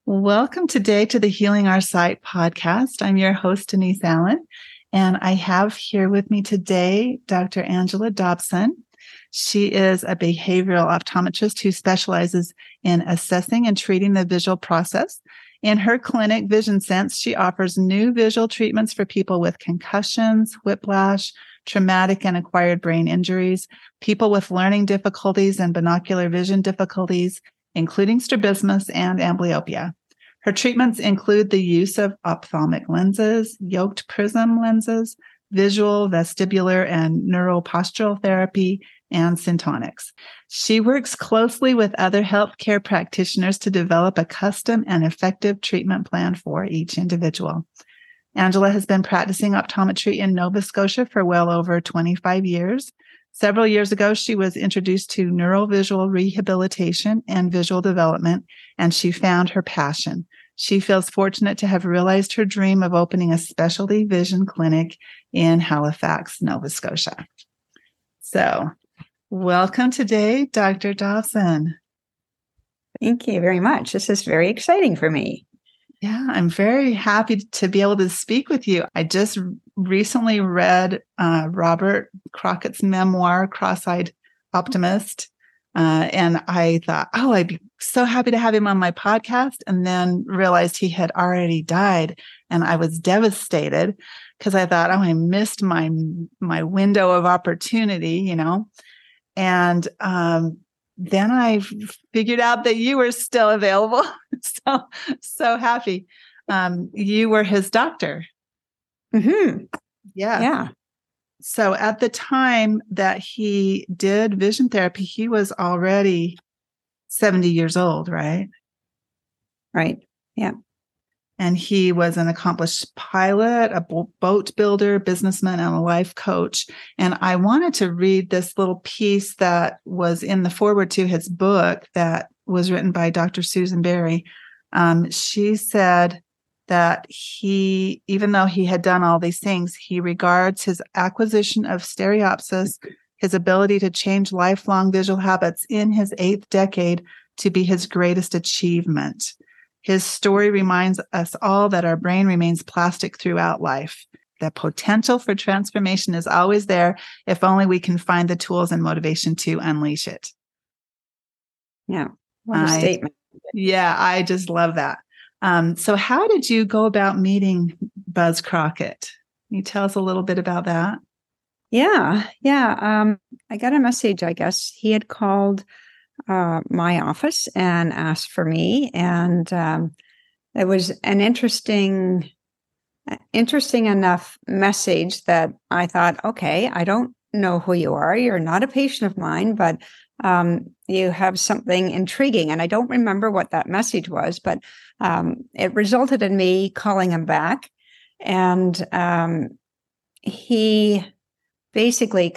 Welcome today to the Healing Our Sight podcast. I'm your host, Denise Allen, and I have here with me today Dr. Angela Dobson. She is a behavioral optometrist who specializes in assessing and treating the visual process. In her clinic, Vision Sense, she offers new visual treatments for people with concussions, whiplash, traumatic and acquired brain injuries, people with learning difficulties and binocular vision difficulties, including strabismus and amblyopia. Her treatments include the use of ophthalmic lenses, yoked prism lenses, visual, vestibular, and neuropostural therapy, and syntonics. She works closely with other healthcare practitioners to develop a custom and effective treatment plan for each individual. Angela has been practicing optometry in Nova Scotia for well over 25 years. Several years ago, she was introduced to neurovisual rehabilitation and visual development, and she found her passion. She feels fortunate to have realized her dream of opening a specialty vision clinic in Halifax, Nova Scotia. So, welcome today, Dr. Dobson. Thank you very much. This is very exciting for me. Yeah, I'm very happy to be able to speak with you. I just recently read Robert Crockett's memoir, Cross-Eyed Optimist, and I thought, I'd be so happy to have him on my podcast, and then realized he had already died, and I was devastated because I thought, I missed my window of opportunity, and then I figured out that you were still available. So happy. You were his doctor. Mm-hmm. Yeah. So at the time that he did vision therapy, he was already 70 years old, right? Right. Yeah. And he was an accomplished pilot, a boat builder, businessman, and a life coach. And I wanted to read this little piece that was in the foreword to his book that was written by Dr. Susan Berry. She said that he, even though he had done all these things, he regards his acquisition of stereopsis, his ability to change lifelong visual habits in his 8th decade, to be his greatest achievement. His story reminds us all that our brain remains plastic throughout life. The potential for transformation is always there if only we can find the tools and motivation to unleash it. Yeah, what a statement. Yeah, I just love that. So how did you go about meeting Buzz Crockett? Can you tell us a little bit about that? Yeah. I got a message, I guess. He had called my office and asked for me. And it was an interesting enough message that I thought, okay, I don't know who you are. You're not a patient of mine, but you have something intriguing. And I don't remember what that message was, but it resulted in me calling him back. And he basically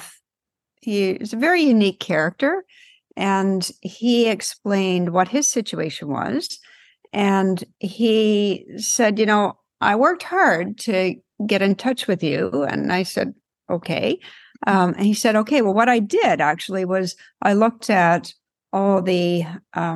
he's a very unique character. And he explained what his situation was. And he said, I worked hard to get in touch with you. And I said, okay. And he said, okay, well, what I did actually was I looked at all the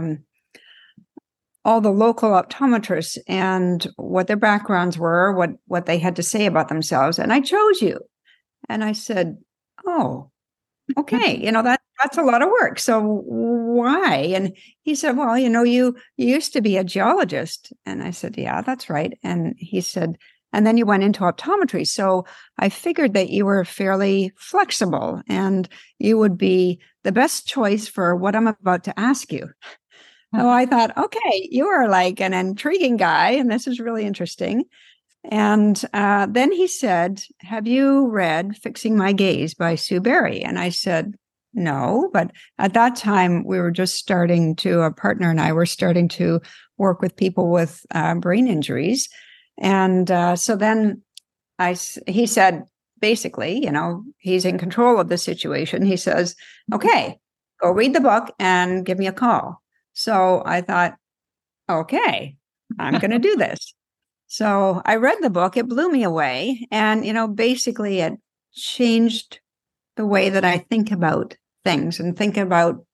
local optometrists and what their backgrounds were, what they had to say about themselves. And I chose you. And I said, oh, okay, that's a lot of work. So why? And he said, well, you used to be a geologist. And I said, yeah, that's right. And he said, and then you went into optometry. So I figured that you were fairly flexible and you would be the best choice for what I'm about to ask you. So I thought, okay, you are like an intriguing guy, and this is really interesting. And then he said, have you read Fixing My Gaze by Sue Berry? And I said, no, but at that time we were just a partner and I were starting to work with people with brain injuries. And so then he said, basically, he's in control of the situation. He says, okay, go read the book and give me a call. So I thought, okay, I'm going to do this. So I read the book. It blew me away. And, basically it changed the way that I think about things and think about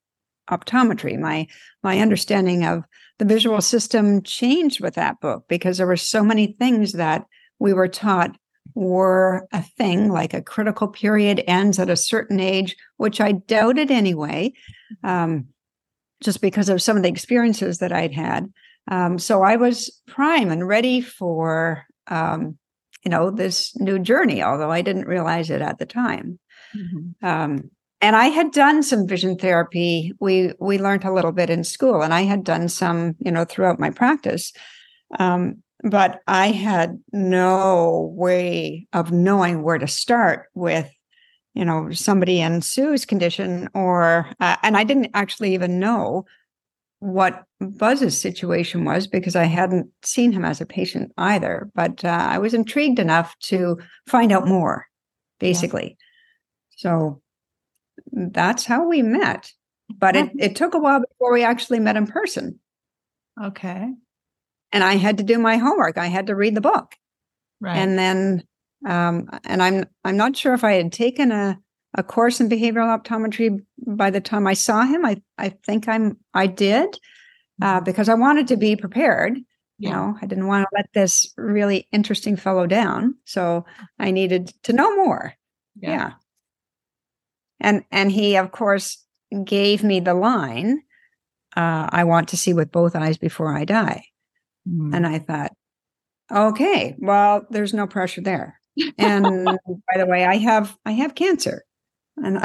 optometry. My understanding of the visual system changed with that book because there were so many things that we were taught were a thing, like a critical period ends at a certain age, which I doubted anyway, just because of some of the experiences that I'd had. So I was prime and ready for, this new journey, although I didn't realize it at the time. Mm-hmm. And I had done some vision therapy. We learned a little bit in school, and I had done some, throughout my practice. But I had no way of knowing where to start with, somebody in Sue's condition, and I didn't actually even know what Buzz's situation was because I hadn't seen him as a patient either. But I was intrigued enough to find out more, basically. Yeah. So that's how we met. But it took a while before we actually met in person. Okay. And I had to do my homework. I had to read the book. Right. And then, and I'm not sure if I had taken a course in behavioral optometry by the time I saw him. I think I did, because I wanted to be prepared. Yeah. I didn't want to let this really interesting fellow down. So I needed to know more. Yeah. And he, of course, gave me the line, I want to see with both eyes before I die. And I thought, okay, well, there's no pressure there. And by the way, I have cancer. And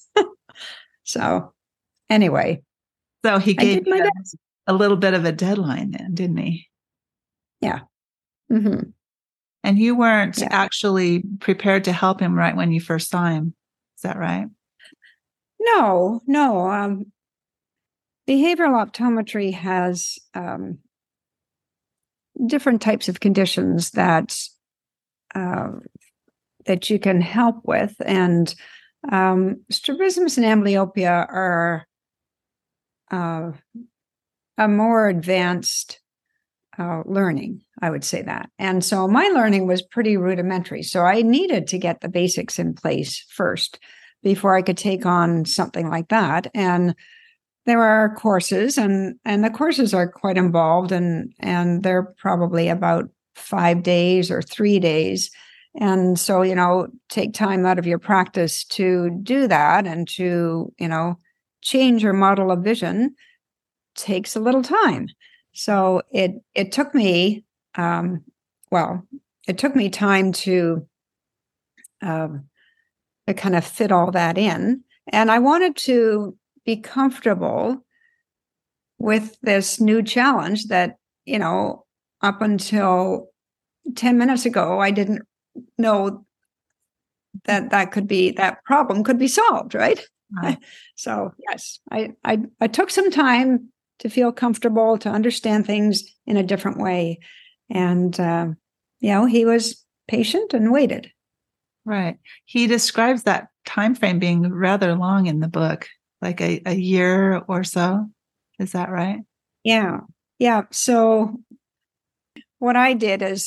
so anyway. So he gave you a little bit of a deadline then, didn't he? Yeah. Mm-hmm. And you weren't actually prepared to help him right when you first saw him. Is that right? No. Behavioral optometry has different types of conditions that you can help with, and strabismus and amblyopia are a more advanced learning, I would say that. And so my learning was pretty rudimentary. So I needed to get the basics in place first before I could take on something like that. And there are courses, and the courses are quite involved, and they're probably about 5 days or 3 days. And so, take time out of your practice to do that, and to, change your model of vision takes a little time. So it took me, it took me time to kind of fit all that in. And I wanted to be comfortable with this new challenge that, up until 10 minutes ago, I didn't know that problem could be solved, right? So yes, I took some time to feel comfortable, to understand things in a different way. And, he was patient and waited. Right. He describes that time frame being rather long in the book, like a year or so. Is that right? Yeah. Yeah. So what I did is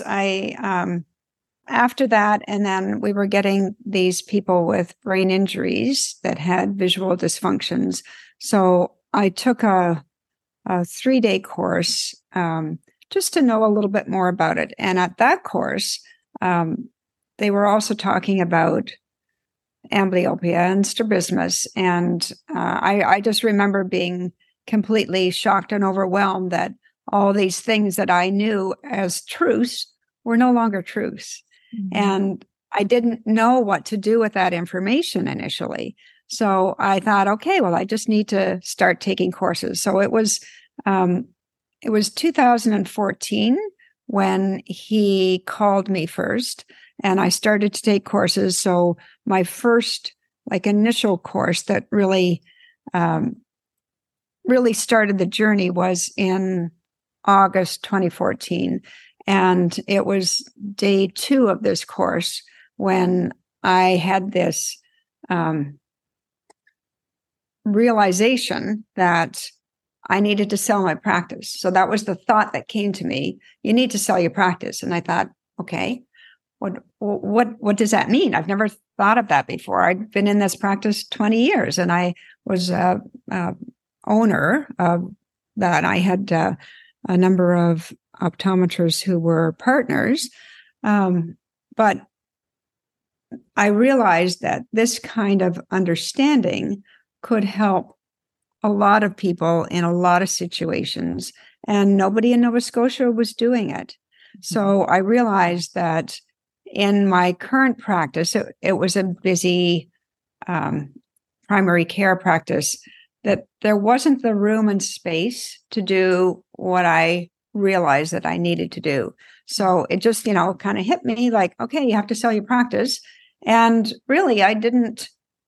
after that, and then we were getting these people with brain injuries that had visual dysfunctions. So I took a 3-day course just to know a little bit more about it. And at that course, they were also talking about amblyopia and strabismus. And I just remember being completely shocked and overwhelmed that all these things that I knew as truths were no longer truths. Mm-hmm. And I didn't know what to do with that information initially. So I thought, okay, well, I just need to start taking courses. So it was 2014 when he called me first, and I started to take courses. So my first initial course that really started the journey was in August 2014. And it was day 2 of this course when I had this realization that I needed to sell my practice. So that was the thought that came to me. You need to sell your practice. And I thought, okay, what does that mean? I've never thought of that before. I'd been in this practice 20 years, and I was owner of that. I had a number of optometrists who were partners, but I realized that this kind of understanding could help a lot of people in a lot of situations, and nobody in Nova Scotia was doing it. So I realized that in my current practice, it was a busy primary care practice, that there wasn't the room and space to do what I realized that I needed to do. So it just, kind of hit me like, okay, you have to sell your practice. And really, I didn't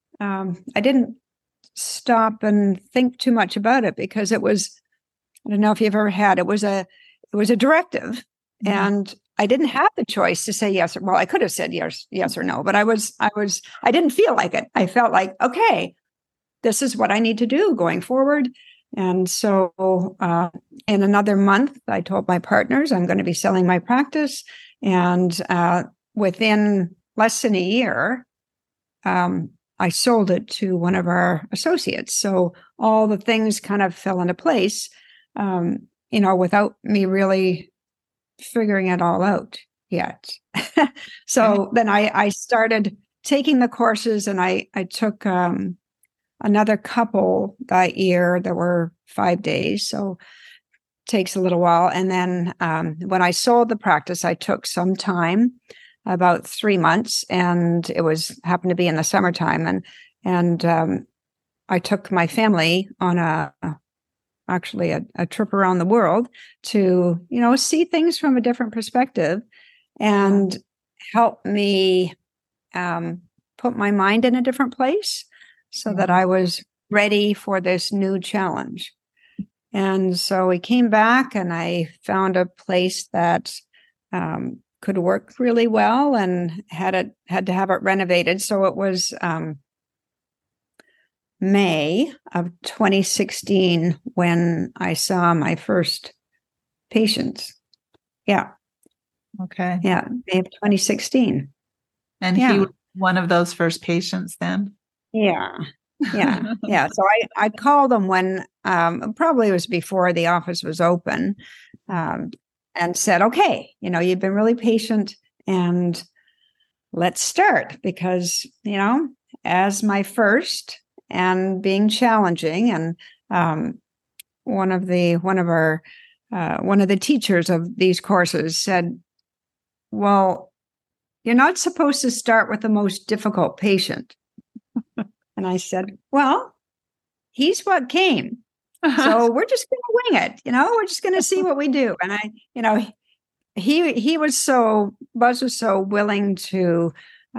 stop and think too much about it, because it was, I don't know if you've ever had, it was a directive, and I didn't have the choice to say yes. Well, I could have said yes or no, but I didn't feel like it. I felt like, okay, this is what I need to do going forward. And so in another month, I told my partners I'm going to be selling my practice. And within less than a year, I sold it to one of our associates. So all the things kind of fell into place, without me really figuring it all out yet. So then I started taking the courses, and I took another couple that year. There were 5 days, so it takes a little while. And then when I sold the practice, I took some time, about 3 months, and it happened to be in the summertime, and I took my family on a trip around the world to, see things from a different perspective, and help me put my mind in a different place, so that I was ready for this new challenge. And so we came back, and I found a place that could work really well, and had to have it renovated. So it was May of 2016 when I saw my first patients. Yeah. Okay. Yeah, May of 2016. And he was one of those first patients then? Yeah. Yeah. So I called him when probably it was before the office was open, and said, okay, you've been really patient, and let's start, because, as my first and being challenging, and one of the teachers of these courses said, well, you're not supposed to start with the most difficult patient. And I said, well, he's what came. So we're just going to wing it. We're just going to see what we do. And Buzz was so willing to,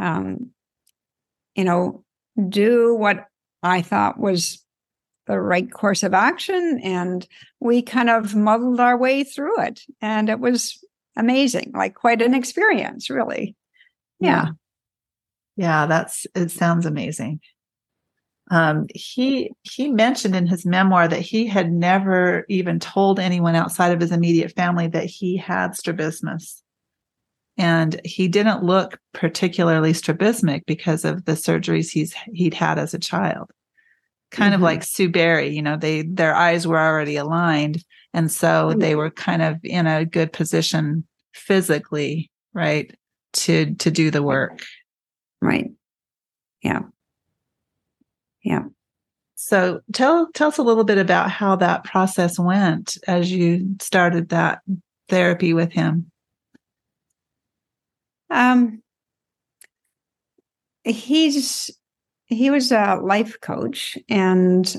do what I thought was the right course of action. And we kind of muddled our way through it. And it was amazing, like quite an experience, really. Yeah. Yeah, it sounds amazing. He mentioned in his memoir that he had never even told anyone outside of his immediate family that he had strabismus. And he didn't look particularly strabismic because of the surgeries he'd had as a child. Kind of like Sue Barry, their eyes were already aligned. And so they were kind of in a good position physically, right, to do the work. Right. Yeah. Yeah. So tell us a little bit about how that process went as you started that therapy with him. He was a life coach, and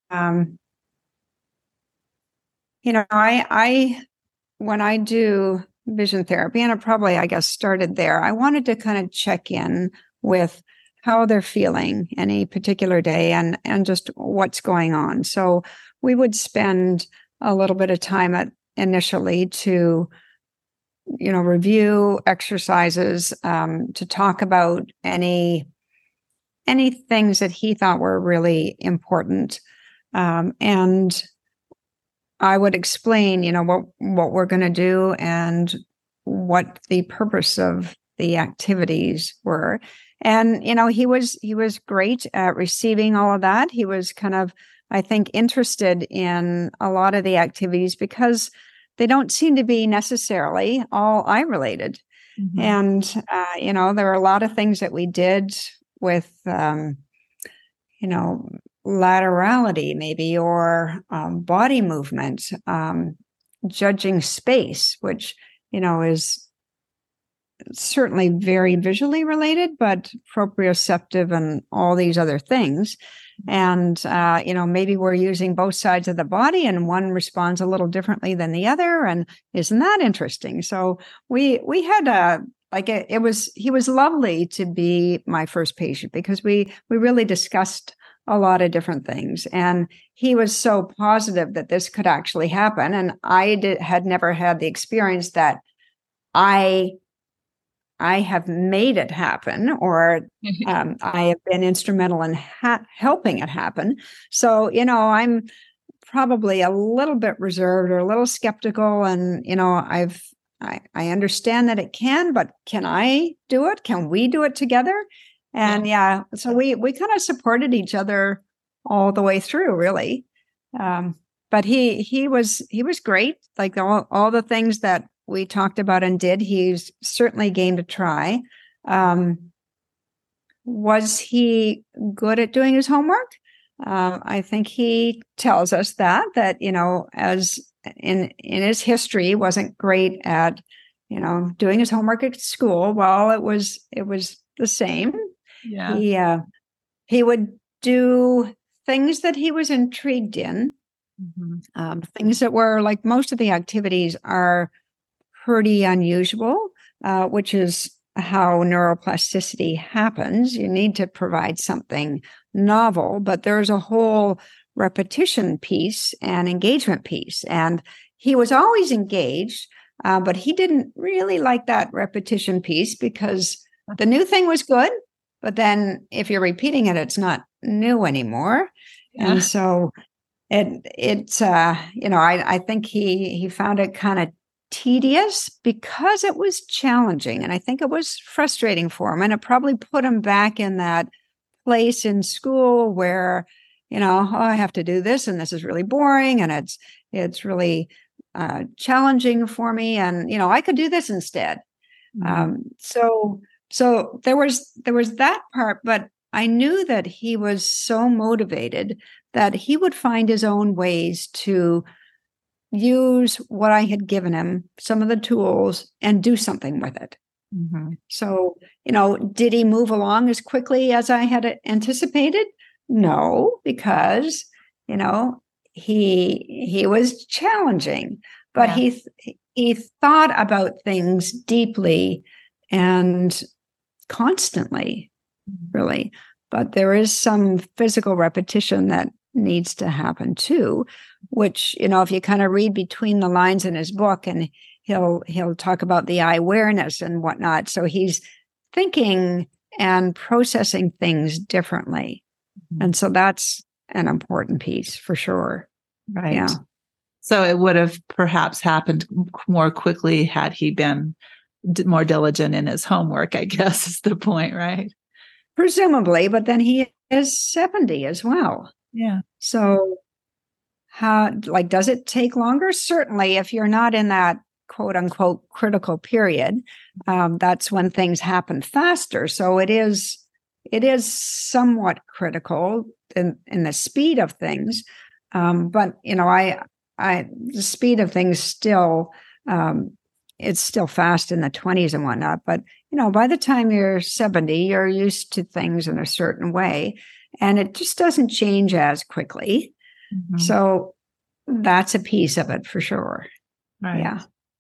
I when I do vision therapy, and it probably, I guess, started there, I wanted to kind of check in with how they're feeling any particular day, and just what's going on. So we would spend a little bit of time initially to, review exercises, to talk about any things that he thought were really important. And I would explain, what we're going to do and what the purpose of the activities were. And, he was great at receiving all of that. He was kind of, I think, interested in a lot of the activities because they don't seem to be necessarily all eye related. Mm-hmm. And, there were a lot of things that we did with, laterality maybe, or body movement, judging space, which, is certainly very visually related, but proprioceptive and all these other things. And, maybe we're using both sides of the body and one responds a little differently than the other. And isn't that interesting? So we had he was lovely to be my first patient because we really discussed a lot of different things. And he was so positive that this could actually happen. And I had never had the experience that I have made it happen, or I have been instrumental in helping it happen. So, I'm probably a little bit reserved or a little skeptical. And, I understand that it can, but can I do it? Can we do it together? And so we kind of supported each other all the way through, really. But he was great. Like all the things that we talked about and did, he's certainly game to try. Was he good at doing his homework? I think he tells us that, as in his history, wasn't great at, doing his homework at school. Well, it was the same. Yeah. He would do things that he was intrigued in, things that were like most of the activities are pretty unusual, which is how neuroplasticity happens. You need to provide something novel, but there's a whole repetition piece and engagement piece. And he was always engaged, but he didn't really like that repetition piece because the new thing was good, but then if you're repeating it, it's not new anymore. Yeah. And so I think he found it kind of tedious because it was challenging. And I think it was frustrating for him. And it probably put him back in that place in school where, I have to do this and this is really boring and it's really challenging for me. And, I could do this instead. So there was that part, but I knew that he was so motivated that he would find his own ways to use what I had given him, some of the tools, and do something with it. So, did he move along as quickly as I had anticipated? No, because, he was challenging, but he thought about things deeply and constantly, really. But there is some physical repetition that needs to happen too, which, if you kind of read between the lines in his book, and he'll talk about the eye awareness and whatnot. So he's thinking and processing things differently. And so that's an important piece for sure. Right. Yeah. So it would have perhaps happened more quickly had he been more diligent in his homework, I guess is the point, right? Presumably, but then he is 70 as well. Yeah. So does it take longer? Certainly, if you're not in that quote unquote critical period, that's when things happen faster. So it is somewhat critical in the speed of things. But the speed of things still, it's still fast in the 20s and whatnot. But, by the time you're 70, you're used to things in a certain way, and it just doesn't change as quickly. So that's a piece of it for sure. Right. Yeah.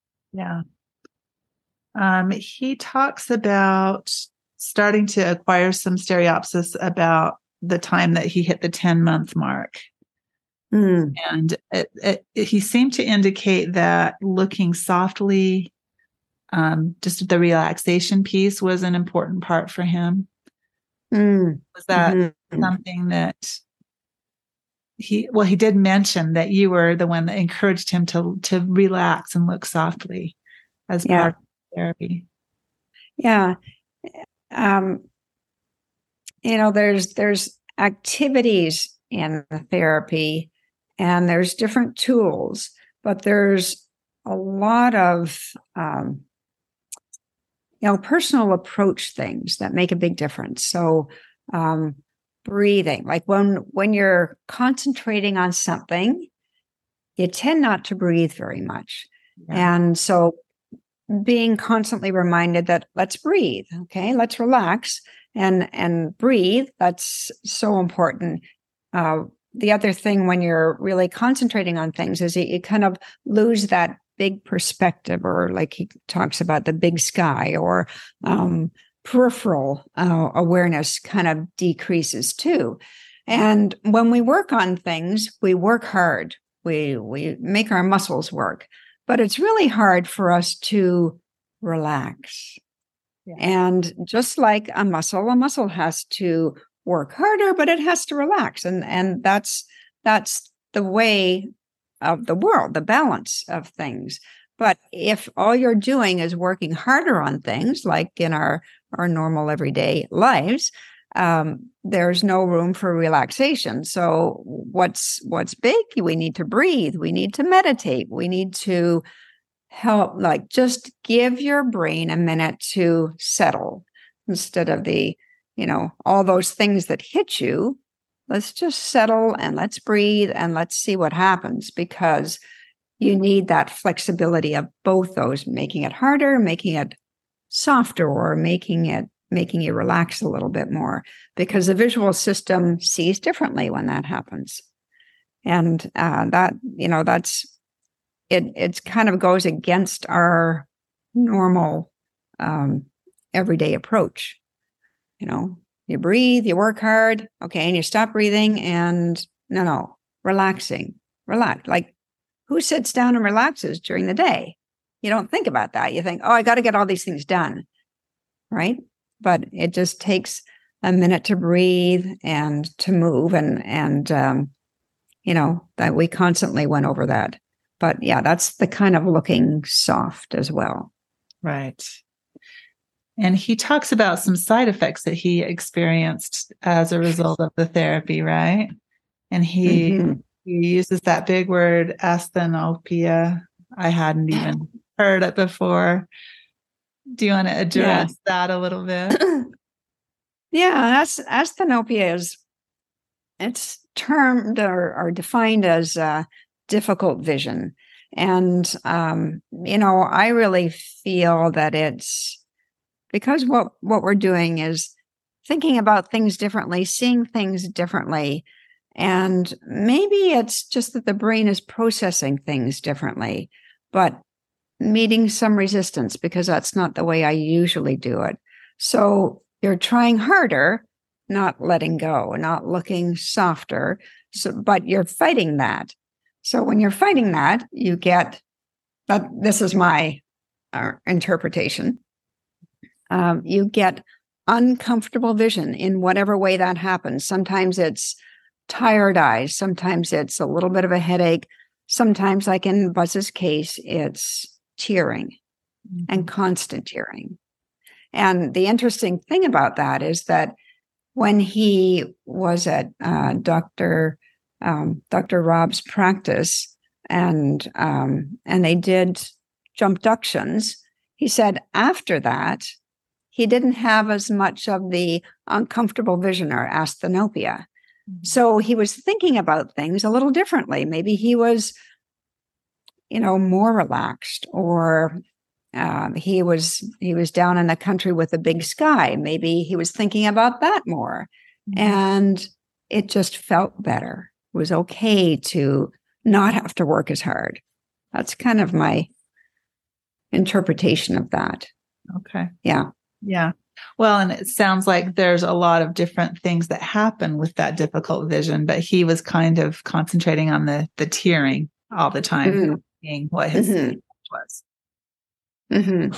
Yeah. He talks about starting to acquire some stereopsis about the time that he hit the 10-month mark. And he seemed to indicate that looking softly, just the relaxation piece was an important part for him. Was that something that he did mention that you were the one that encouraged him to relax and look softly as part of therapy? Yeah. there's activities in the therapy, and there's different tools, but there's a lot of personal approach things that make a big difference. So breathing, like when you're concentrating on something, you tend not to breathe very much. Yeah. And so being constantly reminded that let's breathe, okay, let's relax and breathe, that's so important. The other thing when you're really concentrating on things is you kind of lose that big perspective, or like he talks about the big sky, or peripheral awareness kind of decreases too. And when we work on things, we work hard. We make our muscles work, but it's really hard for us to relax. Yeah. And just like a muscle has to work harder, but it has to relax. And that's the way of the world, the balance of things. But if all you're doing is working harder on things, like in our normal everyday lives, there's no room for relaxation. So what's big? We need to breathe. We need to meditate. We need to help, like, just give your brain a minute to settle instead of all those things that hit you. Let's just settle and let's breathe and let's see what happens, because you need that flexibility of both those, making it harder, making it softer, or making you relax a little bit more, because the visual system sees differently when that happens. And that's it kind of goes against our normal everyday approach. You breathe, you work hard, okay, and you stop breathing, and no, relax. Like, who sits down and relaxes during the day? You don't think about that. You think, oh, I got to get all these things done, right? But it just takes a minute to breathe and to move, and that we constantly went over that. But yeah, that's the kind of looking soft as well. Right. And he talks about some side effects that he experienced as a result of the therapy, right? And he uses that big word, asthenopia. I hadn't even heard it before. Do you want to address that a little bit? Yeah, asthenopia it's termed or defined as difficult vision. And, I really feel that it's because what we're doing is thinking about things differently, seeing things differently. And maybe it's just that the brain is processing things differently, but meeting some resistance, because that's not the way I usually do it. So you're trying harder, not letting go, not looking softer, but you're fighting that. So when you're fighting that, you get that. This is my interpretation. You get uncomfortable vision in whatever way that happens. Sometimes it's tired eyes. Sometimes it's a little bit of a headache. Sometimes, like in Buzz's case, it's tearing and constant tearing. And the interesting thing about that is that when he was at Dr. Rob's practice and they did jumpductions, he said after that, he didn't have as much of the uncomfortable vision or asthenopia. So he was thinking about things a little differently. Maybe he was, more relaxed, or he was down in the country with a big sky. Maybe he was thinking about that more, and it just felt better. It was okay to not have to work as hard. That's kind of my interpretation of that. Okay. Yeah. Yeah. Well, and it sounds like there's a lot of different things that happen with that difficult vision, but he was kind of concentrating on the tearing all the time, being what his was. And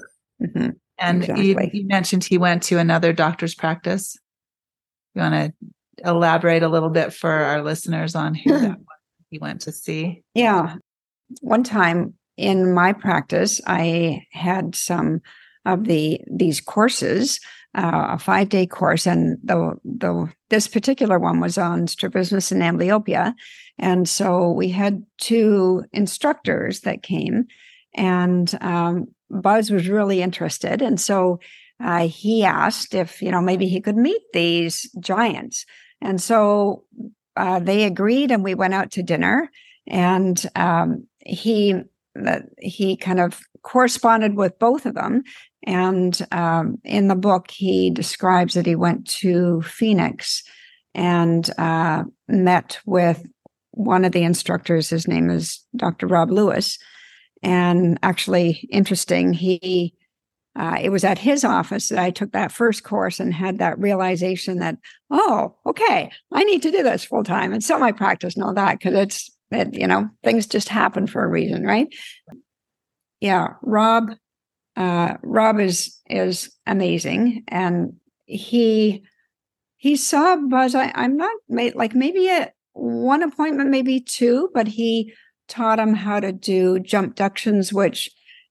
exactly. You mentioned he went to another doctor's practice. You want to elaborate a little bit for our listeners on who that was he went to see? Yeah. One time in my practice, I had some of these courses a 5-day course, and this particular one was on strabismus and amblyopia. And so we had 2 instructors that came, and Buzz was really interested. And so he asked if, maybe he could meet these giants. And so they agreed, and we went out to dinner, and he kind of corresponded with both of them. And in the book, he describes that he went to Phoenix and met with one of the instructors. His name is Dr. Rob Lewis. And actually, interesting, it was at his office that I took that first course and had that realization that, oh, okay, I need to do this full time and semi-practice and all that, because things just happen for a reason, right? Yeah, Rob is amazing, and he saw Buzz. I'm not maybe at one appointment, maybe 2, but he taught him how to do jump ductions, which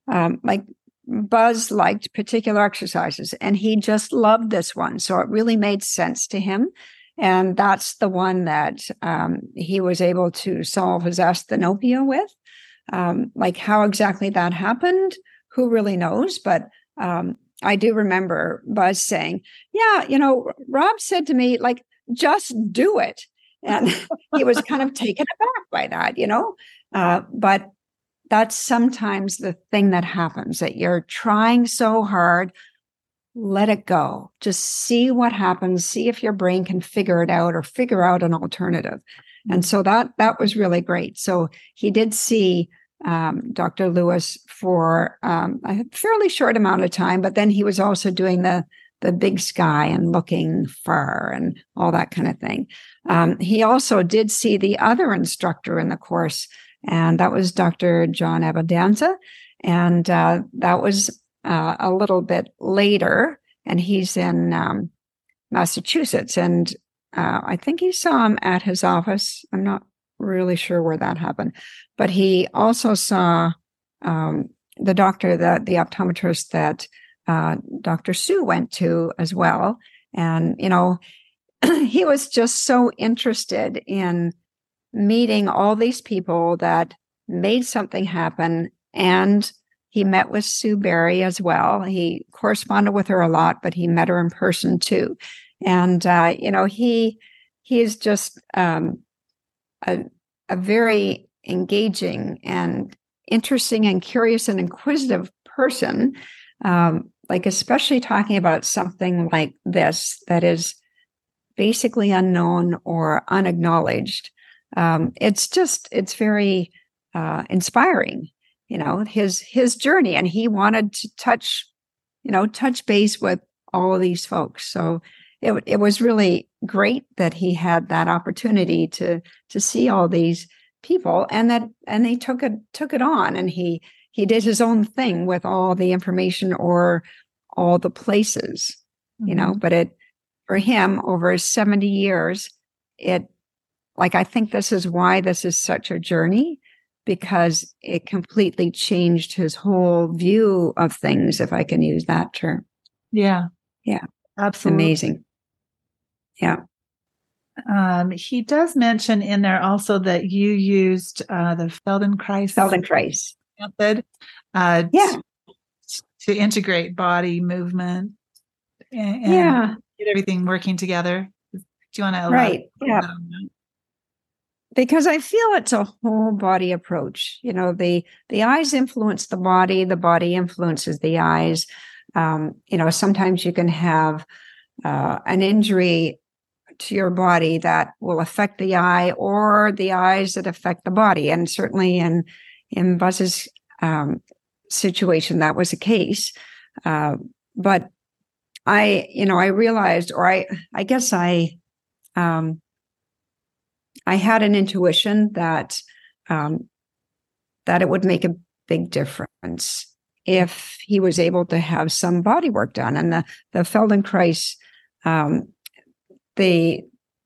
Buzz liked particular exercises, and he just loved this one. So it really made sense to him. And that's the one that he was able to solve his asthenopia with. How exactly that happened, who really knows? But I do remember Buzz saying, yeah, Rob said to me, just do it. And he was kind of taken aback by that, but that's sometimes the thing that happens, that you're trying so hard, let it go. Just see what happens, see if your brain can figure it out or figure out an alternative. And so that was really great. So he did see Dr. Lewis for a fairly short amount of time, but then he was also doing the big sky and looking far and all that kind of thing. He also did see the other instructor in the course, and that was Dr. John Abadanza. And that was a little bit later, and he's in Massachusetts. And I think he saw him at his office. I'm not really sure where that happened, but he also saw the doctor, the optometrist that Dr. Sue went to as well. And, he was just so interested in meeting all these people that made something happen. And he met with Sue Barry as well. He corresponded with her a lot, but he met her in person too. And, he is just a very engaging and interesting and curious and inquisitive person. Especially talking about something like this that is basically unknown or unacknowledged. It's very inspiring, his journey, and he wanted to touch base with all of these folks. So it was really great that he had that opportunity to see all these people, and they took it on, and he did his own thing with all the information or all the places, but for him over 70 years, I think this is why this is such a journey, because it completely changed his whole view of things, if I can use that term. Yeah. Yeah. Absolutely. Amazing. Yeah. He does mention in there also that you used the Feldenkrais method to integrate body movement and get everything working together. Do you want to elaborate? Right. Yeah. Because I feel it's a whole body approach. The eyes influence the body influences the eyes. Sometimes you can have an injury to your body that will affect the eye, or the eyes that affect the body. And certainly in Buzz's situation, that was the case. But I realized, or I guess I had an intuition that it would make a big difference if he was able to have some body work done. And the Feldenkrais, the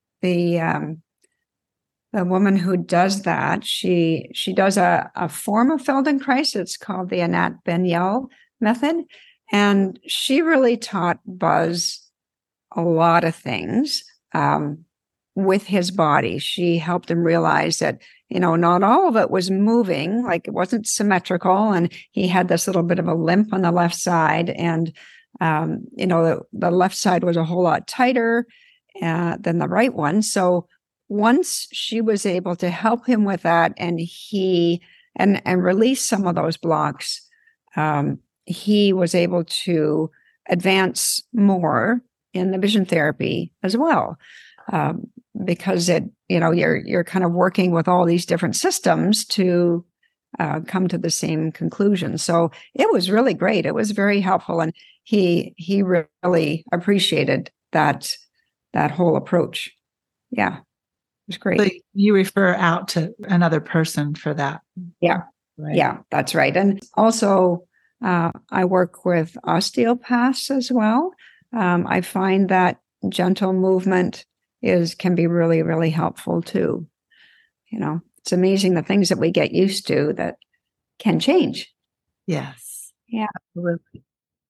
woman who does that, she does a form of Feldenkrais. It's called the Anat Ben-Yael method. And she really taught Buzz a lot of things with his body. She helped him realize that, not all of it was moving, like it wasn't symmetrical. And he had this little bit of a limp on the left side. And, the left side was a whole lot tighter than the right one. So once she was able to help him with that and and release some of those blocks, he was able to advance more in the vision therapy as well, because you're kind of working with all these different systems to come to the same conclusion. So it was really great. It was very helpful, and he really appreciated that whole approach. Yeah, it was great. So you refer out to another person for that. Yeah, right. Yeah, that's right. And also, I work with osteopaths as well. I find that gentle movement can be really, really helpful too. It's amazing the things that we get used to that can change. Yes. Yeah. Absolutely.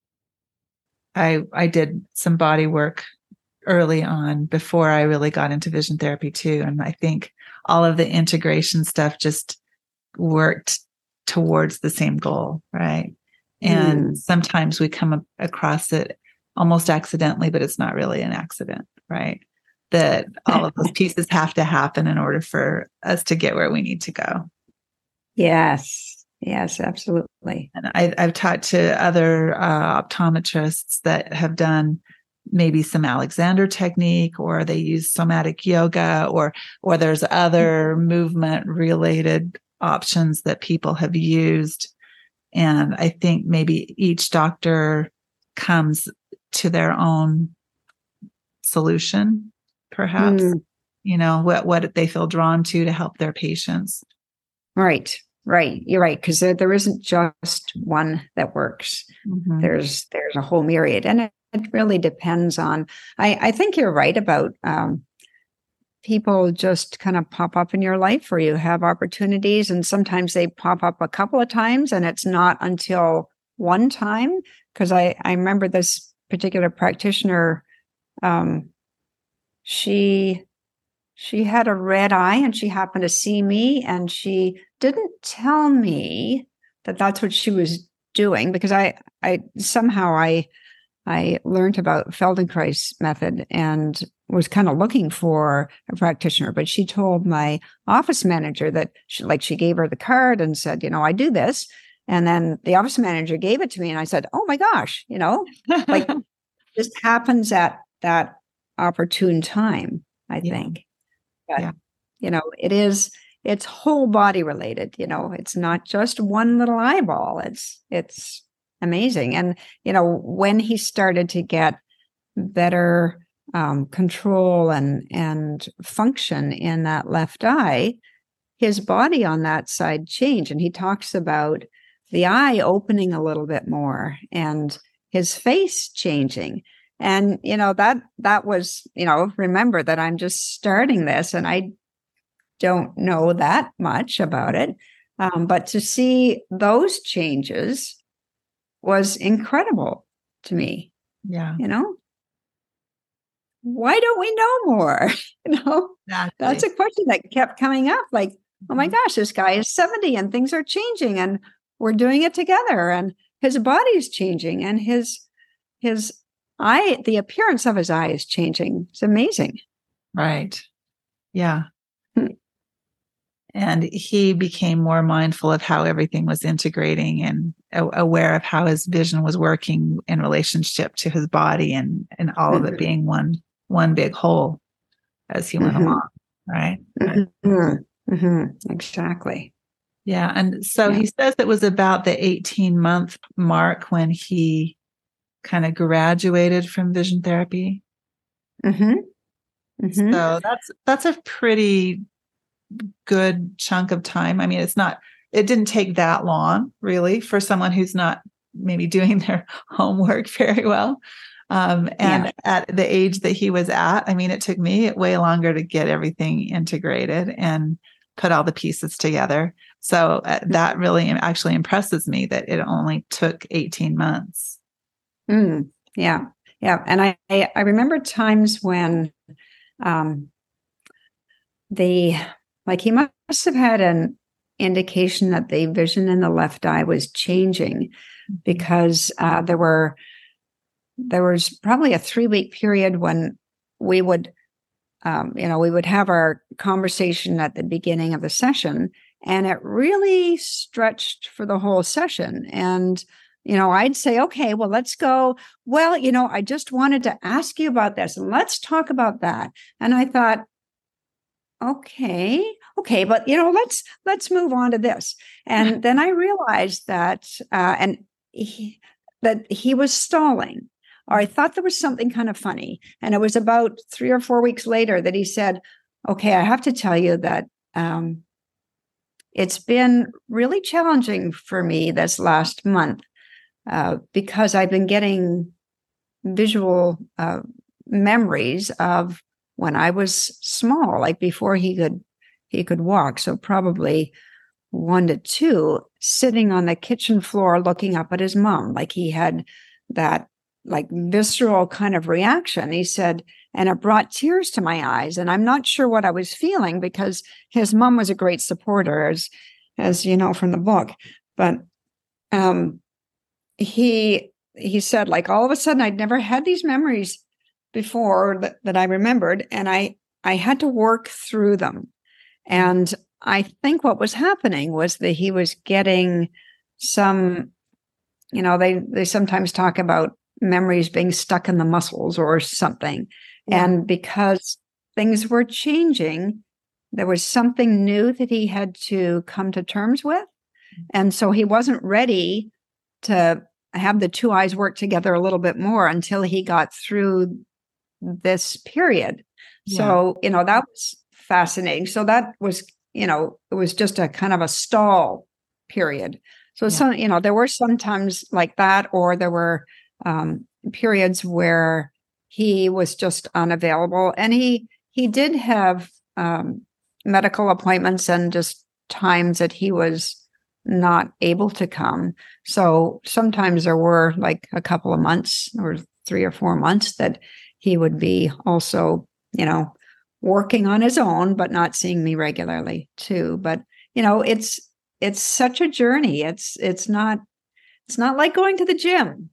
I did some body work early on before I really got into vision therapy too. And I think all of the integration stuff just worked towards the same goal, right? And sometimes we come across it almost accidentally, but it's not really an accident, right? That all of those pieces have to happen in order for us to get where we need to go. Yes, absolutely. And I've talked to other optometrists that have done maybe some Alexander technique, or they use somatic yoga, or there's other movement related options that people have used. And I think maybe each doctor comes to their own solution, perhaps, what they feel drawn to help their patients. Right. You're right. Because there isn't just one that works. Mm-hmm. There's a whole myriad. And it really depends on, I think you're right about people just kind of pop up in your life, or you have opportunities, and sometimes they pop up a couple of times, and it's not until one time. Because I remember this particular practitioner, she had a red eye, and she happened to see me, and she didn't tell me that that's what she was doing, because I learned about Feldenkrais method and was kind of looking for a practitioner. But she told my office manager that she gave her the card and said, I do this. And then the office manager gave it to me, and I said, oh my gosh, just happens at that opportune time, I think. But, it's whole body related. It's not just one little eyeball. It's amazing. And, when he started to get better control and function in that left eye, his body on that side changed. And he talks about the eye opening a little bit more and his face changing. And, that was, remember that I'm just starting this and I don't know that much about it. But to see those changes was incredible to me. Yeah. Why don't we know more? Exactly. That's a question that kept coming up. Like, oh my gosh, this guy is 70 and things are changing and we're doing it together, and his body is changing and his eye, the appearance of his eye is changing. It's amazing. Right. Yeah. And he became more mindful of how everything was integrating and aware of how his vision was working in relationship to his body and all of it being one big whole as he went along. Right. Exactly. Yeah. And so he says it was about the 18-month mark when he kind of graduated from vision therapy. So that's a pretty good chunk of time. I mean, it didn't take that long really for someone who's not maybe doing their homework very well. And at the age that he was at, I mean, it took me way longer to get everything integrated and put all the pieces together. So that really actually impresses me that it only took 18 months. Yeah. Yeah. And I remember times when he must have had an indication that the vision in the left eye was changing, because there was probably a 3-week period when we would we would have our conversation at the beginning of the session, and it really stretched for the whole session. And I'd say, okay, well, let's go. Well, I just wanted to ask you about this, and let's talk about that. And I thought, okay, but let's move on to this. And then I realized that he was stalling, or I thought there was something kind of funny. And it was about 3 or 4 weeks later that he said, okay, I have to tell you that it's been really challenging for me this last month, because I've been getting visual memories of when I was small, like before he could walk. So probably 1 to 2, sitting on the kitchen floor looking up at his mom, like he had that like visceral kind of reaction. He said, and it brought tears to my eyes. And I'm not sure what I was feeling, because his mom was a great supporter, as you know from the book. But he said, like, all of a sudden, I'd never had these memories before that I remembered, and I had to work through them. And I think what was happening was that he was getting some, they sometimes talk about memories being stuck in the muscles or something. Yeah. And because things were changing, there was something new that he had to come to terms with. And so he wasn't ready to have the 2 eyes work together a little bit more until he got through this period. Yeah. So, that was fascinating. So that was, it was just a kind of a stall period. So, there were some times like that, or there were periods where he was just unavailable, and he did have medical appointments and just times that he was not able to come. So sometimes there were like a couple of months or 3 or 4 months that he would be also, working on his own, but not seeing me regularly too. But, it's such a journey. It's not like going to the gym,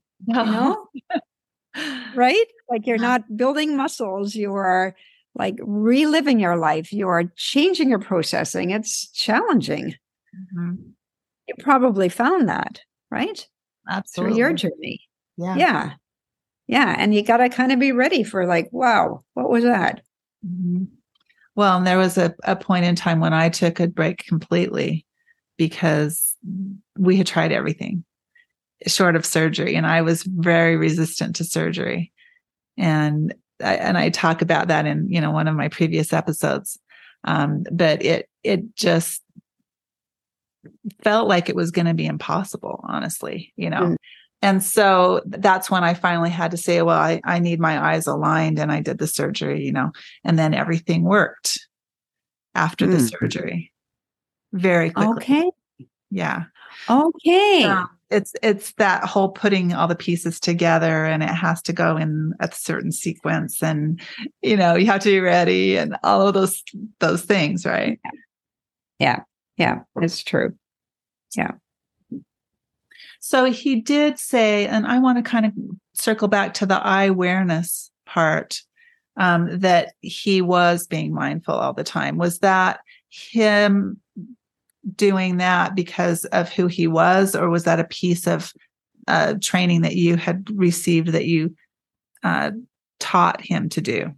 right? Like you're not building muscles. You are like reliving your life. You are changing your processing. It's challenging. Mm-hmm. You probably found that, right? Absolutely. Through your journey. Yeah. And you got to kind of be ready for like, wow, what was that? Mm-hmm. Well, and there was a point in time when I took a break completely, because we had tried everything short of surgery, and I was very resistant to surgery. And I talk about that in, one of my previous episodes. But it just felt like it was going to be impossible, honestly, Mm. And so that's when I finally had to say, well, I need my eyes aligned, and I did the surgery, and then everything worked after the surgery very quickly. Okay. Yeah. Okay. It's that whole putting all the pieces together, and it has to go in a certain sequence, and, you have to be ready, and all of those things, right? Yeah. Yeah, it's true. Yeah. So he did say, and I want to kind of circle back to the eye awareness part, that he was being mindful all the time. Was that him doing that because of who he was, or was that a piece of training that you had received that you taught him to do?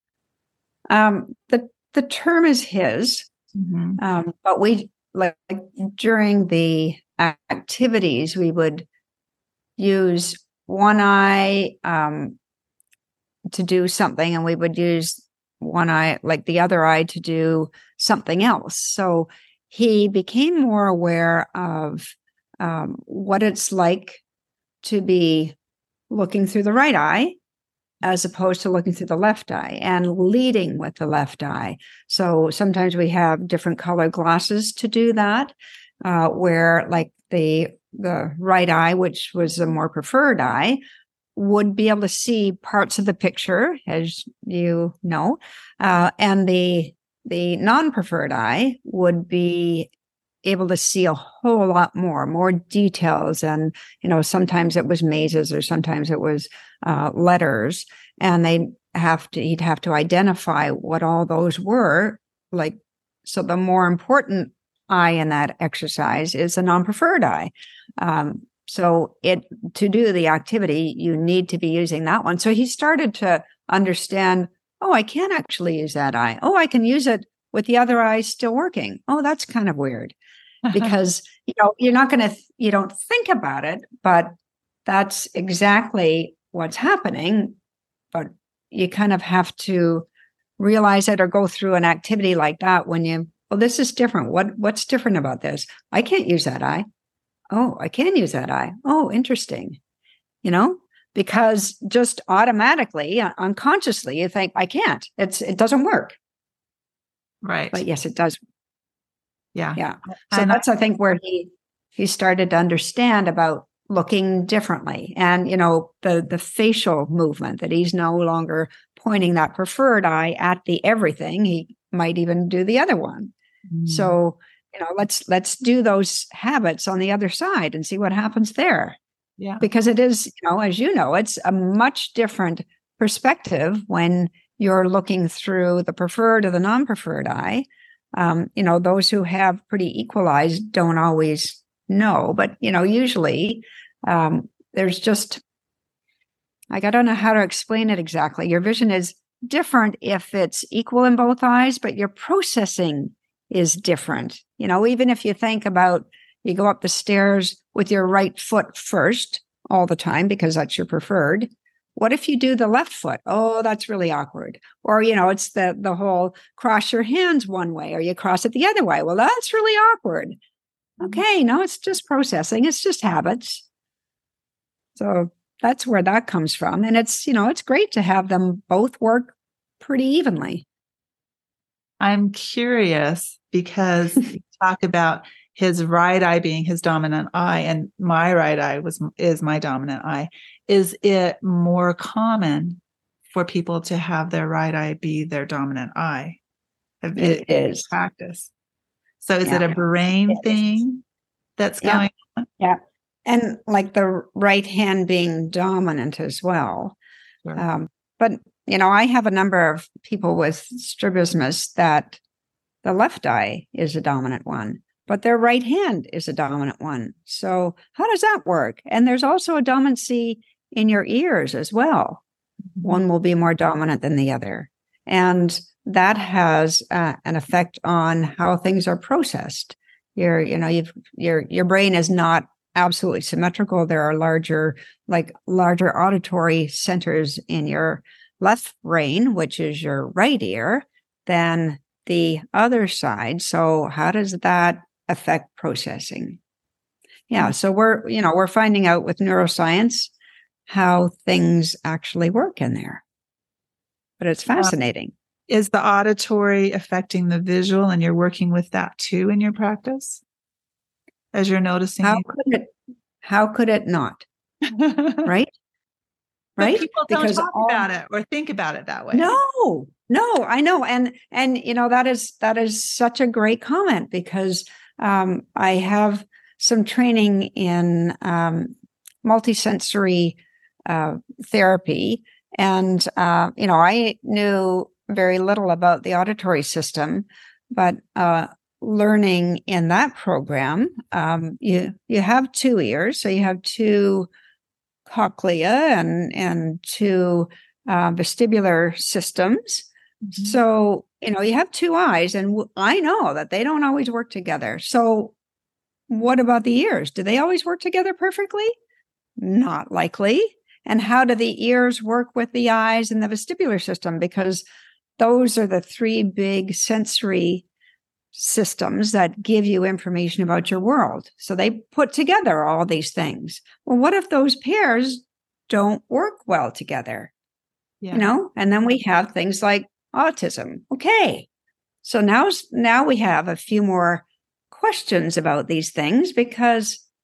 The term is his, mm-hmm. But we, like during the activities, we would use one eye to do something, and we would use one eye, like the other eye, to do something else. So he became more aware of what it's like to be looking through the right eye as opposed to looking through the left eye, and leading with the left eye. So sometimes we have different color glasses to do that, where like the right eye, which was a more preferred eye, would be able to see parts of the picture, as you know, and the non-preferred eye would be able to see a whole lot more details. And, sometimes it was mazes or sometimes it was letters, and he'd have to identify what all those were. So the more important eye in that exercise is the non-preferred eye. So to do the activity, you need to be using that one. So he started to understand, oh, I can actually use that eye. Oh, I can use it with the other eye still working. Oh, that's kind of weird, because, you're not going to, you don't think about it, but that's exactly what's happening. But you kind of have to realize it or go through an activity like that when this is different. What's different about this? I can't use that eye. Oh, I can use that eye. Oh, interesting. Because just automatically, unconsciously, you think, I can't. It doesn't work. Right. But yes, it does. Yeah. Yeah. So that's, I think, where he started to understand about looking differently. And, the facial movement, that he's no longer pointing that preferred eye at the everything. He might even do the other one. Mm. So, let's do those habits on the other side and see what happens there. Yeah. Because it is, as it's a much different perspective when you're looking through the preferred or the non-preferred eye. Those who have pretty equalized don't always know, but, usually there's just, I don't know how to explain it exactly. Your vision is different if it's equal in both eyes, but your processing is different. Even if you think about, you go up the stairs with your right foot first all the time because that's your preferred. What if you do the left foot? Oh, that's really awkward. Or, it's the whole cross your hands one way or you cross it the other way. Well, that's really awkward. Okay, no, it's just processing. It's just habits. So that's where that comes from. And it's, it's great to have them both work pretty evenly. I'm curious because you talk about his right eye being his dominant eye and my right eye is my dominant eye. Is it more common for people to have their right eye be their dominant eye? It is. Practice. So is it a brain thing that's going on? Yeah. And like the right hand being dominant as well. Sure. But, I have a number of people with strabismus that the left eye is a dominant one, but their right hand is a dominant one. So how does that work? And there's also a dominancy in your ears as well. Mm-hmm. One will be more dominant than the other. And that has an effect on how things are processed. Your brain is not absolutely symmetrical. There are larger auditory centers in your left brain, which is your right ear, than the other side. So how does that affect processing? Yeah. So we're finding out with neuroscience how things actually work in there. But it's fascinating. Is the auditory affecting the visual, and you're working with that too in your practice? As you're noticing, how could it not? Right? But people don't talk about it or think about it that way. No, I know. And that is such a great comment, because I have some training in multisensory therapy. And, I knew very little about the auditory system, but learning in that program, you have two ears. So you have two cochlea and two vestibular systems. Mm-hmm. So, you have two eyes, and I know that they don't always work together. So what about the ears? Do they always work together perfectly? Not likely. And how do the ears work with the eyes and the vestibular system? Because those are the three big sensory systems that give you information about your world. So they put together all these things. Well, what if those pairs don't work well together? Yeah. And then we have things like autism. Okay. So now we have a few more questions about these things, because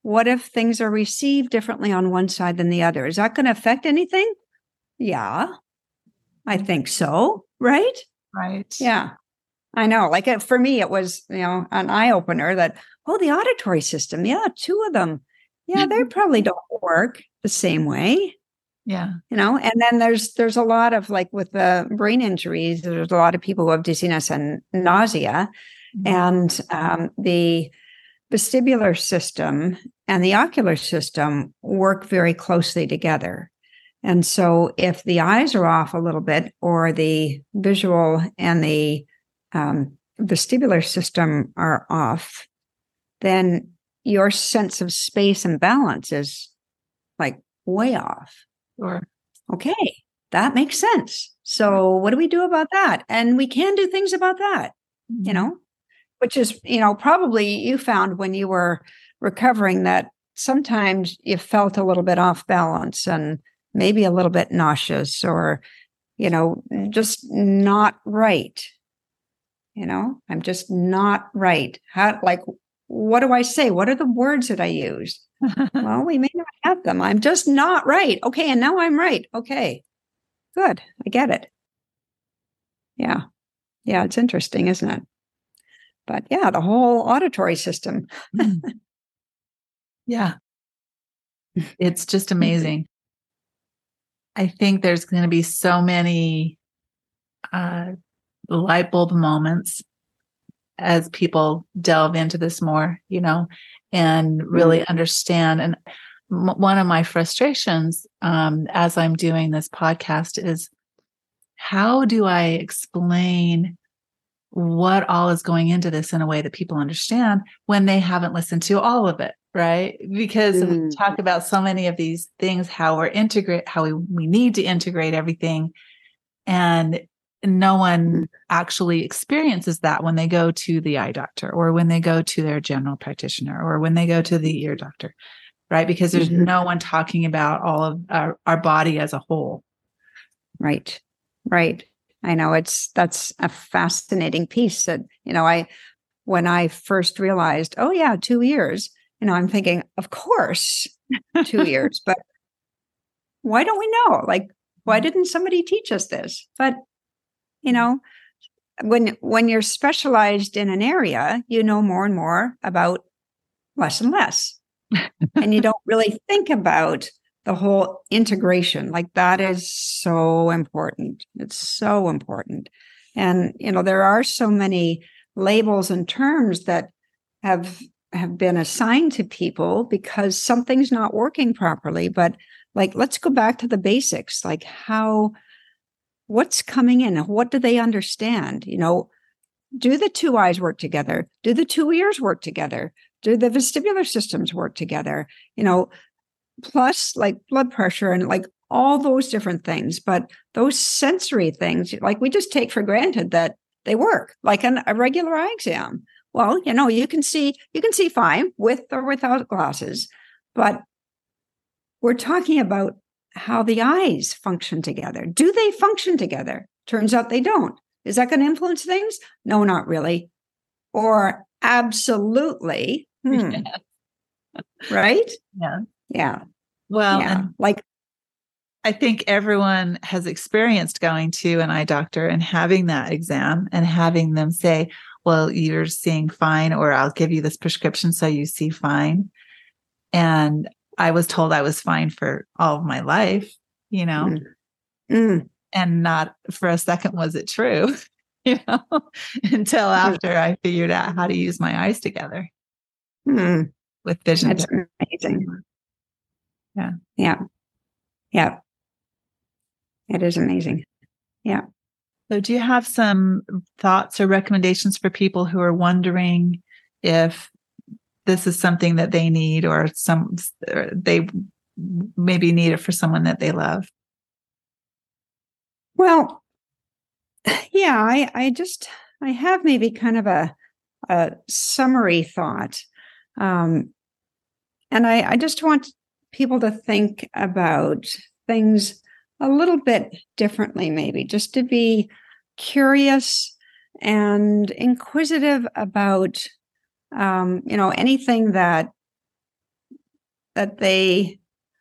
what if things are received differently on one side than the other? Is that going to affect anything? Yeah, I think so. Right? Right. Yeah, I know. Like for me, it was, an eye opener that, the auditory system. Yeah, two of them. Yeah, they probably don't work the same way. Yeah. And then there's a lot of, like, with the brain injuries, there's a lot of people who have dizziness and nausea, and the vestibular system and the ocular system work very closely together. And so if the eyes are off a little bit, or the visual and the vestibular system are off, then your sense of space and balance is like way off. Sure. Okay, that makes sense. So what do we do about that? And we can do things about that, which is, probably you found when you were recovering that sometimes you felt a little bit off balance and maybe a little bit nauseous, or, just not right. I'm just not right. What do I say? What are the words that I use? Well, we may not have them. I'm just not right. Okay. And now I'm right. Okay. Good. I get it. Yeah. Yeah. It's interesting, isn't it? But yeah, the whole auditory system. Yeah. It's just amazing. I think there's going to be so many light bulb moments as people delve into this more, and really understand. And one of my frustrations as I'm doing this podcast is, how do I explain what all is going into this in a way that people understand when they haven't listened to all of it, right? Because we talk about so many of these things, how we need to integrate everything, and no one actually experiences that when they go to the eye doctor, or when they go to their general practitioner, or when they go to the ear doctor, right? Because there's no one talking about all of our body as a whole. Right. Right. I know that's a fascinating piece that, when I first realized, 2 years, I'm thinking, of course, 2 years, but why don't we know? Like, why didn't somebody teach us this? But, when you're specialized in an area, you know more and more about less and less. And you don't really think about the whole integration. Like, that is so important. It's so important. And, there are so many labels and terms that have been assigned to people because something's not working properly. But, like, let's go back to the basics, like what's coming in? What do they understand? Do the two eyes work together? Do the two ears work together? Do the vestibular systems work together? Plus, like, blood pressure and, like, all those different things. But those sensory things, like, we just take for granted that they work, like a regular eye exam. Well, you can see fine with or without glasses, but we're talking about how the eyes function together. Do they function together? Turns out they don't. Is that going to influence things? No, not really. Or absolutely. Right? Yeah. Yeah. Well, yeah. And like, I think everyone has experienced going to an eye doctor and having that exam and having them say, well, you're seeing fine, or I'll give you this prescription so you see fine. And I was told I was fine for all of my life, and not for a second was it true, until after I figured out how to use my eyes together with vision. That's amazing. Yeah. Yeah. Yeah. It is amazing. Yeah. So do you have some thoughts or recommendations for people who are wondering if this is something that they need, or they maybe need it for someone that they love? Well, yeah, I have maybe kind of a summary thought. And I just want people to think about things a little bit differently, maybe just to be curious and inquisitive about, anything that that they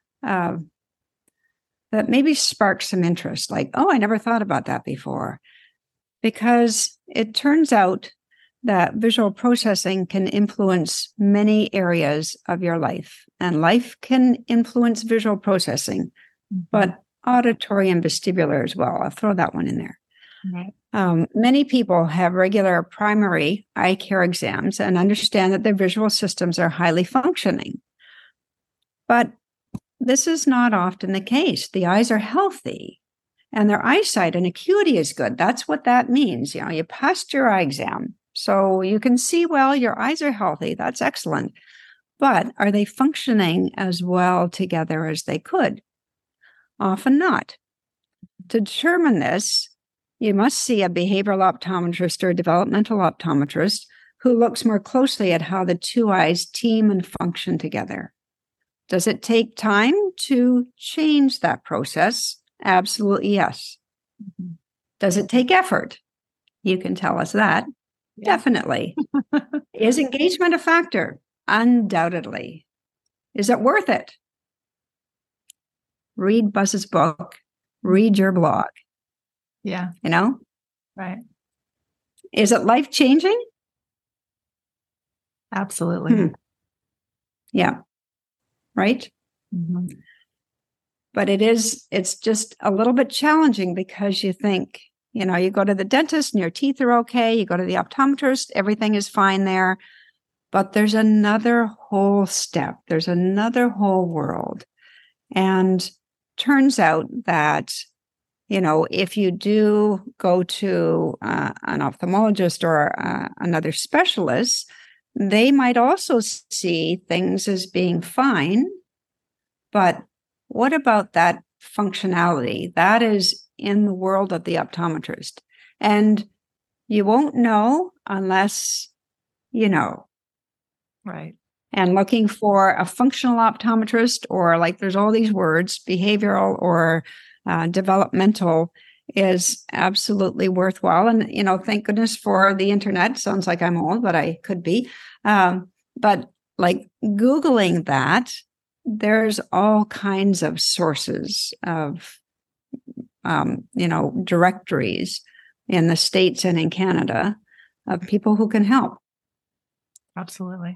that maybe spark some interest, like, oh, I never thought about that before. Because it turns out that visual processing can influence many areas of your life, and life can influence visual processing, but auditory and vestibular as well. I'll throw that one in there. Right. Many people have regular primary eye care exams and understand that their visual systems are highly functioning. But this is not often the case. The eyes are healthy and their eyesight and acuity is good. That's what that means. You passed your eye exam, so you can see well, your eyes are healthy. That's excellent. But are they functioning as well together as they could? Often not. To determine this, you must see a behavioral optometrist or a developmental optometrist who looks more closely at how the two eyes team and function together. Does it take time to change that process? Absolutely, yes. Mm-hmm. Does it take effort? You can tell us that. Yeah. Definitely. Is engagement a factor? Undoubtedly. Is it worth it? Read Buzz's book. Read your blog. Yeah. Right. Is it life-changing? Absolutely. Yeah. Right? Mm-hmm. But it's just a little bit challenging because you think, you go to the dentist and your teeth are okay. You go to the optometrist, everything is fine there. But there's another whole step. There's another whole world. And turns out that, if you do go to an ophthalmologist or another specialist, they might also see things as being fine. But what about that functionality? That is in the world of the optometrist. And you won't know unless you know. Right. And looking for a functional optometrist, or like there's all these words, behavioral or developmental, is absolutely worthwhile. And, thank goodness for the internet. Sounds like I'm old, but I could be. But like Googling that, there's all kinds of sources of, directories in the States and in Canada of people who can help. Absolutely.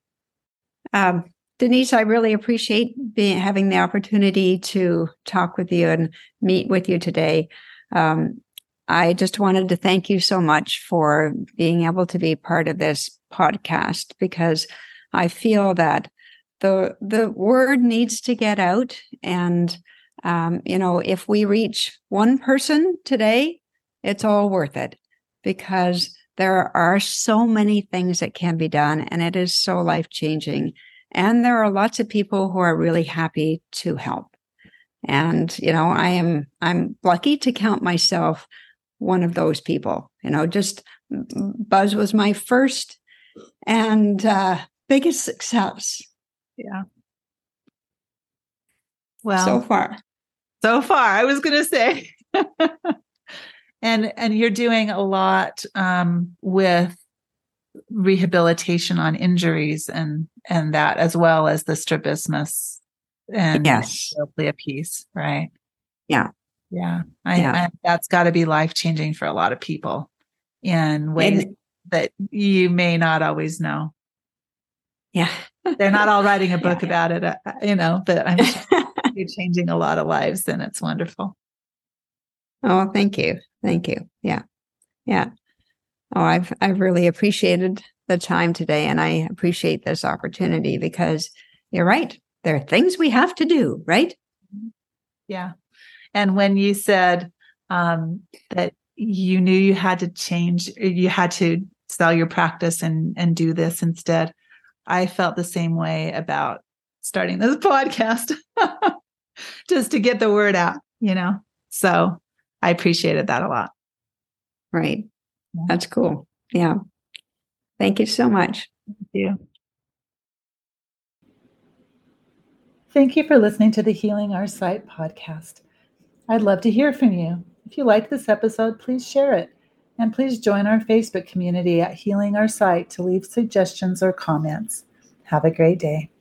Denise, I really appreciate having the opportunity to talk with you and meet with you today. I just wanted to thank you so much for being able to be part of this podcast, because I feel that the word needs to get out. And, if we reach one person today, it's all worth it, because there are so many things that can be done, and it is so life-changing. And there are lots of people who are really happy to help. And, I'm lucky to count myself one of those people. Just Buzz was my first and biggest success. Yeah. Well, so far, I was going to say, and you're doing a lot with rehabilitation on injuries and that, as well as the strabismus and yes, a piece, right? Yeah. I that's got to be life-changing for a lot of people in ways that you may not always know. Yeah. They're not all writing a book about it, but I'm sure you're changing a lot of lives, and it's wonderful. Oh, thank you. Thank you. Yeah. Yeah. Oh, I've really appreciated the time today, and I appreciate this opportunity, because you're right. There are things we have to do, right? Yeah. And when you said that you knew you had to change, you had to sell your practice and do this instead, I felt the same way about starting this podcast, just to get the word out, So I appreciated that a lot. Right. Yeah. That's cool. Yeah. Thank you so much. Thank you. Thank you for listening to the Healing Our Sight podcast. I'd love to hear from you. If you like this episode, please share it. And please join our Facebook community at Healing Our Sight to leave suggestions or comments. Have a great day.